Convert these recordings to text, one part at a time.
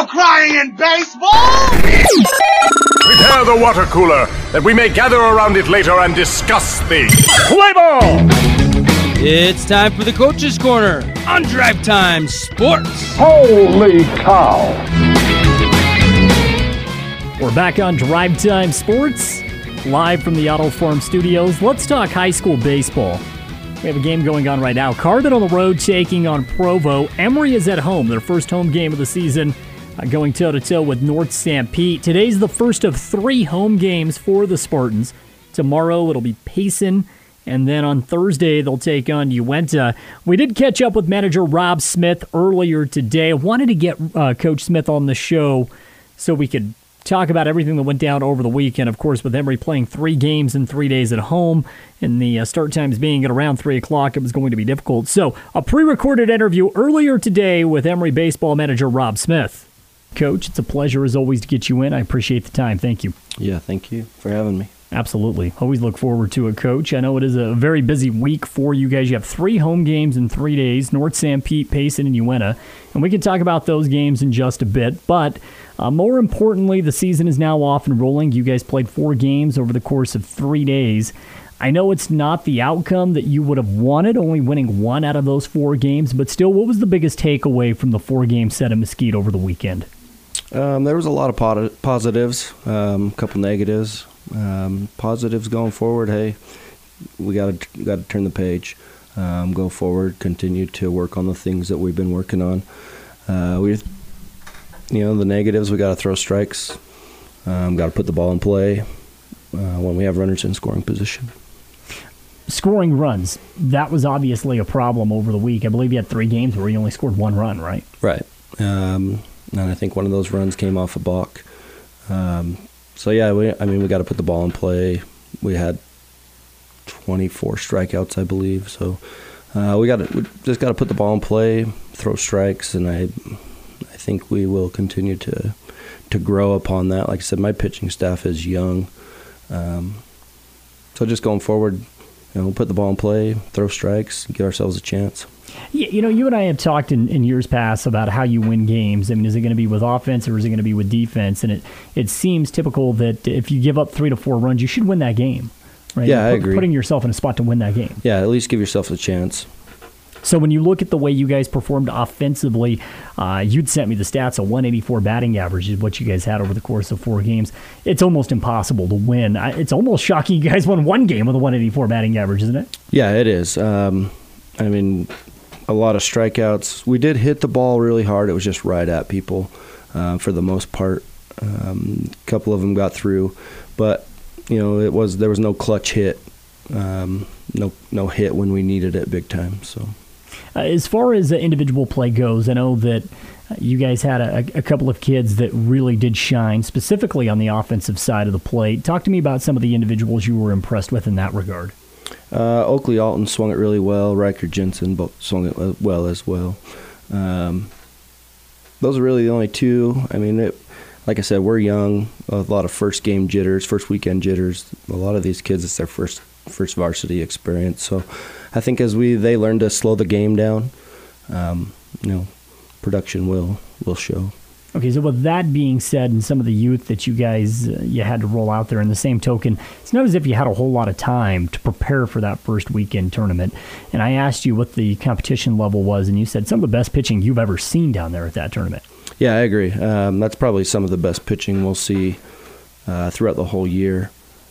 no crying in baseball! Prepare the water cooler, that we may gather around it later and discuss the play ball! It's time for the Coach's Corner on Drive Time Sports. Holy cow! We're back on Drive Time Sports, live from the Auto Forum Studios. Let's talk high school baseball. We have a game going on right now. Carbon on the road taking on Provo. Emory is at home, their first home game of the season, going toe-to-toe with North St. Pete. Today's the first of 3 home games for the Spartans. Tomorrow it'll be Payson, and then on Thursday they'll take on Uinta. We did catch up with manager Rob Smith earlier today. I wanted to get Coach Smith on the show so we could talk about everything that went down over the weekend. Of course, with Emory playing 3 games in 3 days at home and the start times being at around 3 o'clock, it was going to be difficult. So a pre-recorded interview earlier today with Emory baseball manager Rob Smith. Coach, it's a pleasure as always to get you in. I appreciate the time. Thank you. Yeah, thank you for having me. Absolutely. Always look forward to it, Coach. I know it is a very busy week for you guys. You have 3 home games in 3 days, North St. Pete, Payson, and Uinta. And we can talk about those games in just a bit. But more importantly, the season is now off and rolling. You guys played 4 games over the course of 3 days. I know it's not the outcome that you would have wanted, only winning 1 out of those 4 games. But still, what was the biggest takeaway from the 4-game set at Mesquite over the weekend? There was a lot of positives, a couple negatives. Positives going forward, hey, we got to turn the page, go forward, continue to work on the things that we've been working on. The negatives, we got to throw strikes, got to put the ball in play when we have runners in scoring position. Scoring runs, that was obviously a problem over the week. I believe you had 3 games where you only scored 1 run, right? Right. And I think one of those runs came off a balk. So, yeah, we got to put the ball in play. We had 24 strikeouts, I believe. So we just got to put the ball in play, throw strikes, and I think we will continue to grow upon that. Like I said, my pitching staff is young. So just going forward, we'll put the ball in play, throw strikes, give ourselves a chance. Yeah, you and I have talked in years past about how you win games. I mean, is it going to be with offense or is it going to be with defense? And it seems typical that if you give up 3 to 4 runs, you should win that game, right? Yeah, I agree. Putting yourself in a spot to win that game. Yeah, at least give yourself a chance. So when you look at the way you guys performed offensively, you'd sent me the stats, a 184 batting average is what you guys had over the course of 4 games. It's almost impossible to win. It's almost shocking you guys won 1 game with a 184 batting average, isn't it? Yeah, it is. A lot of strikeouts. We did hit the ball really hard. It was just right at people for the most part. A couple of them got through, but there was no clutch hit, no hit when we needed it big time. So, as far as individual play goes, I know that you guys had a couple of kids that really did shine, specifically on the offensive side of the plate. Talk to me about some of the individuals you were impressed with in that regard. Oakley Alton swung it really well. Riker Jensen both swung it well as well. Those are really the only 2. Like I said, we're young. A lot of first game jitters, first weekend jitters. A lot of these kids, it's their first varsity experience. So I think as they learn to slow the game down, production will show. Okay, so with that being said, and some of the youth that you guys you had to roll out there, in the same token, it's not as if you had a whole lot of time to prepare for that first weekend tournament. And I asked you what the competition level was, and you said some of the best pitching you've ever seen down there at that tournament. Yeah, I agree. That's probably some of the best pitching we'll see throughout the whole year.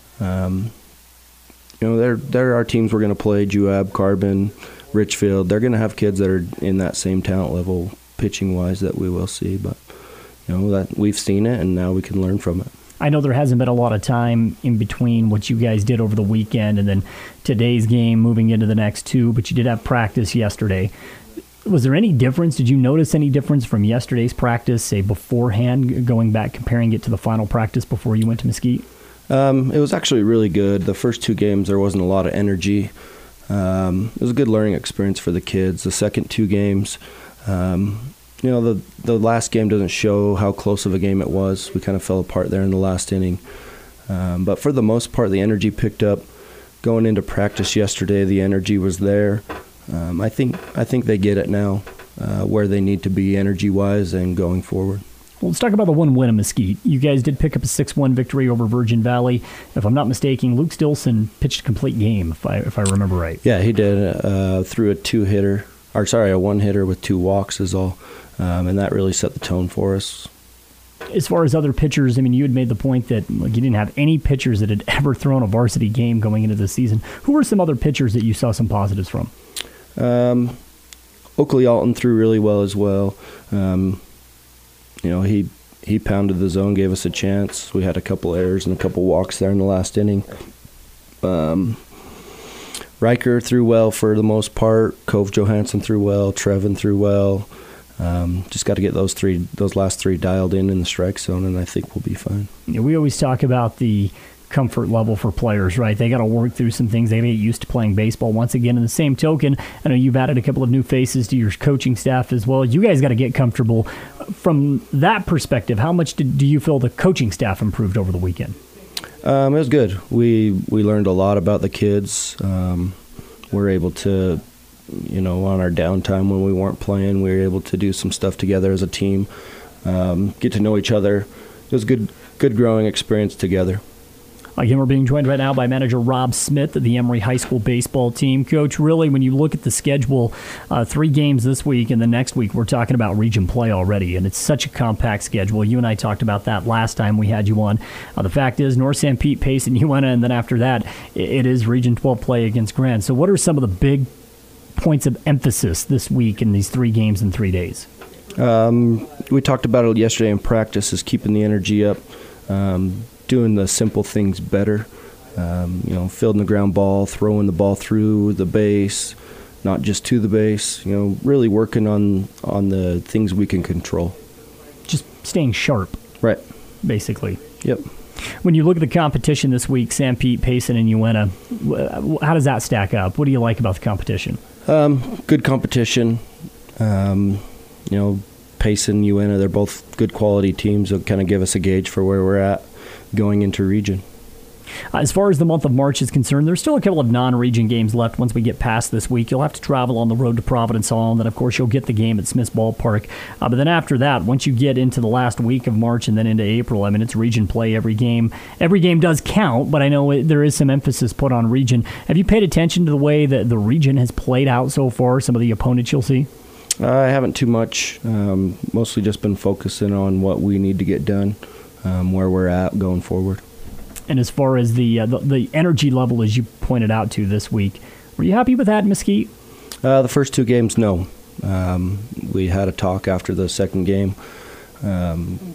There are teams we're going to play, Juab, Carbon, Richfield. They're going to have kids that are in that same talent level pitching-wise that we will see, but that we've seen it, and now we can learn from it. I know there hasn't been a lot of time in between what you guys did over the weekend and then today's game moving into the next 2, but you did have practice yesterday. Was there any difference? Did you notice any difference from yesterday's practice, say, beforehand, going back, comparing it to the final practice before you went to Mesquite? It was actually really good. The first 2 games, there wasn't a lot of energy. It was a good learning experience for the kids. The second 2 games, the last game doesn't show how close of a game it was. We kind of fell apart there in the last inning. But for the most part, the energy picked up. Going into practice yesterday, the energy was there. I think they get it now, where they need to be energy-wise and going forward. Well, let's talk about the one win in Mesquite. You guys did pick up a 6-1 victory over Virgin Valley. If I'm not mistaken, Luke Stilson pitched a complete game, if I remember right. Yeah, he did. Threw a one-hitter with 2 walks is all, and that really set the tone for us. As far as other pitchers, I mean, you had made the point that you didn't have any pitchers that had ever thrown a varsity game going into the season. Who were some other pitchers that you saw some positives from? Oakley Alton threw really well as well. He pounded the zone, gave us a chance. We had a couple errors and a couple walks there in the last inning. Riker threw well for the most part. Cove Johansson threw well. Trevin threw well. Just got to get those last 3 dialed in the strike zone, and I think we'll be fine. We always talk about the comfort level for players, right? They got to work through some things. They get used to playing baseball. Once again, in the same token, I know you've added a couple of new faces to your coaching staff as well. You guys got to get comfortable. From that perspective, how much do you feel the coaching staff improved over the weekend? It was good. We learned a lot about the kids. We're able to, on our downtime when we weren't playing, we were able to do some stuff together as a team, get to know each other. It was a good growing experience together. Again, we're being joined right now by manager Rob Smith of the Emory High School baseball team. Coach, really, when you look at the schedule, 3 games this week and the next week, we're talking about region play already, and it's such a compact schedule. You and I talked about that last time we had you on. The fact is, North St. Pete, Payson, UNA, and then after that, it is Region 12 play against Grand. So what are some of the big points of emphasis this week in these 3 games in 3 days? We talked about it yesterday in practice, is keeping the energy up, doing the simple things better, fielding the ground ball, throwing the ball through the base, not just to the base, really working on the things we can control. Just staying sharp. Right. Basically. Yep. When you look at the competition this week, St. Pete, Payson, and UNA, how does that stack up? What do you like about the competition? Good competition. Payson, UNA, they're both good quality teams that kind of give us a gauge for where we're at going into region. As far as the month of March is concerned, there's still a couple of non-region games left. Once we get past this week, you'll have to travel on the road to Providence Hall, and then, of course, you'll get the game at Smith's Ballpark. But then after that, once you get into the last week of March and then into April, it's region play every game. Every game does count, but I know there is some emphasis put on region. Have you paid attention to the way that the region has played out so far, some of the opponents you'll see? I haven't too much. Mostly just been focusing on what we need to get done, where we're at going forward. And as far as the energy level, as you pointed out to this week, were you happy with that in Mesquite? The first 2 games, no. We had a talk after the second game, and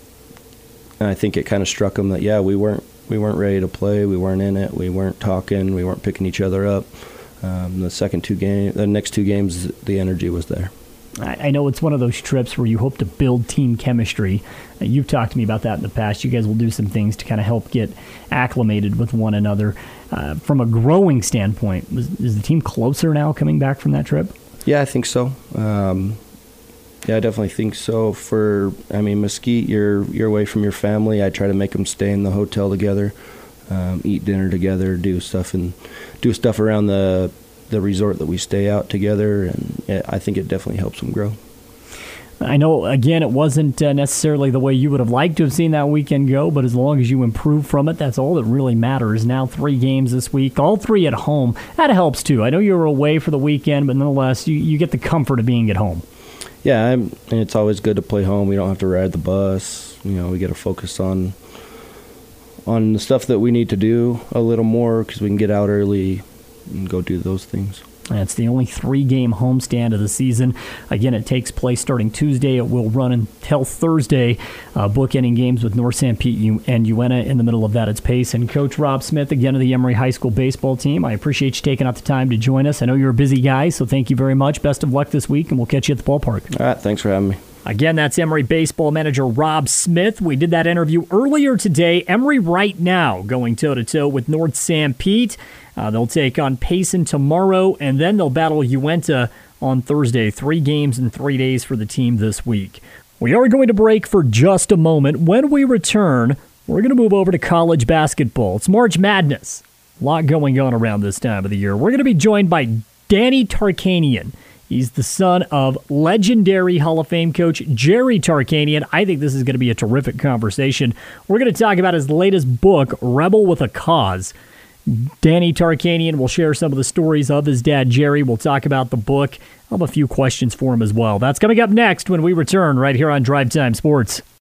I think it kind of struck them that we weren't ready to play, we weren't in it, we weren't talking, we weren't picking each other up. The next 2 games, the energy was there. I know it's one of those trips where you hope to build team chemistry. You've talked to me about that in the past. You guys will do some things to kind of help get acclimated with one another. From a growing standpoint, is the team closer now coming back from that trip? Yeah, I think so. I definitely think so. Mesquite, you're away from your family. I try to make them stay in the hotel together, eat dinner together, do stuff around the resort that we stay out together, and I think it definitely helps them grow. I know, again, it wasn't necessarily the way you would have liked to have seen that weekend go, but as long as you improve from it, that's all that really matters. Now 3 games this week, all 3 at home. That helps, too. I know you were away for the weekend, but nonetheless, you get the comfort of being at home. Yeah, and it's always good to play home. We don't have to ride the bus. We get to focus on the stuff that we need to do a little more because we can get out early and go do those things. It's the only 3-game homestand of the season. Again, it takes place starting Tuesday. It will run until Thursday. Bookending games with North St. Pete and UNA. In the middle of that, it's Payson. Coach Rob Smith, again, of the Emory High School baseball team. I appreciate you taking out the time to join us. I know you're a busy guy, so thank you very much. Best of luck this week, and we'll catch you at the ballpark. All right, thanks for having me. Again, that's Emory baseball manager Rob Smith. We did that interview earlier today. Emory right now going toe-to-toe with North St. Pete. They'll take on Payson tomorrow, and then they'll battle Uinta on Thursday. 3 games in 3 days for the team this week. We are going to break for just a moment. When we return, we're going to move over to college basketball. It's March Madness. A lot going on around this time of the year. We're going to be joined by Danny Tarkanian. He's the son of legendary Hall of Fame coach Jerry Tarkanian. I think this is going to be a terrific conversation. We're going to talk about his latest book, Rebel with a Cause. Danny Tarkanian will share some of the stories of his dad, Jerry. We'll talk about the book. I'll have a few questions for him as well. That's coming up next when we return right here on Drive Time Sports.